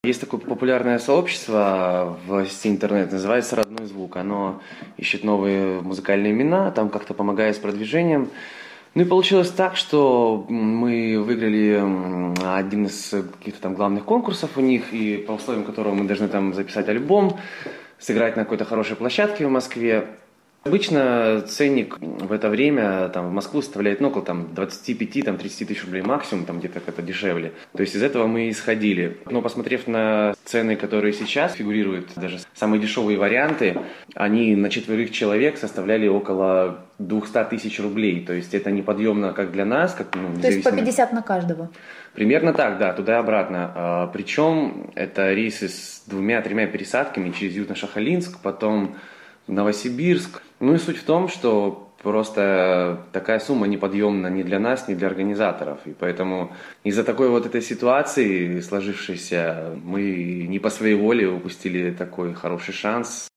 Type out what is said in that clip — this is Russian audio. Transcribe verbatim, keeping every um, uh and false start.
Есть такое популярное сообщество в сети интернет, называется «Родной звук». Оно ищет новые музыкальные имена, там как-то помогает с продвижением. Ну и получилось так, что мы выиграли один из каких-то там главных конкурсов у них, и по условиям которого мы должны там записать альбом, сыграть на какой-то хорошей площадке в Москве. Обычно ценник в это время там, в Москву составляет ну, около там, двадцать пять тридцать тысяч рублей максимум, там где-то как-то дешевле. То есть из этого мы и исходили. Но посмотрев на цены, которые сейчас фигурируют, даже самые дешевые варианты, они на четверых человек составляли около двести тысяч рублей. То есть это неподъемно как для нас, как ну, независимо. То есть по пятьдесят на каждого? Примерно так, да, туда и обратно. А, причем это рейсы с двумя-тремя пересадками через Южно-Сахалинск, потом Новосибирск. Ну и суть в том, что просто такая сумма неподъемна ни для нас, ни для организаторов. И поэтому из-за такой вот этой ситуации сложившейся мы не по своей воле упустили такой хороший шанс.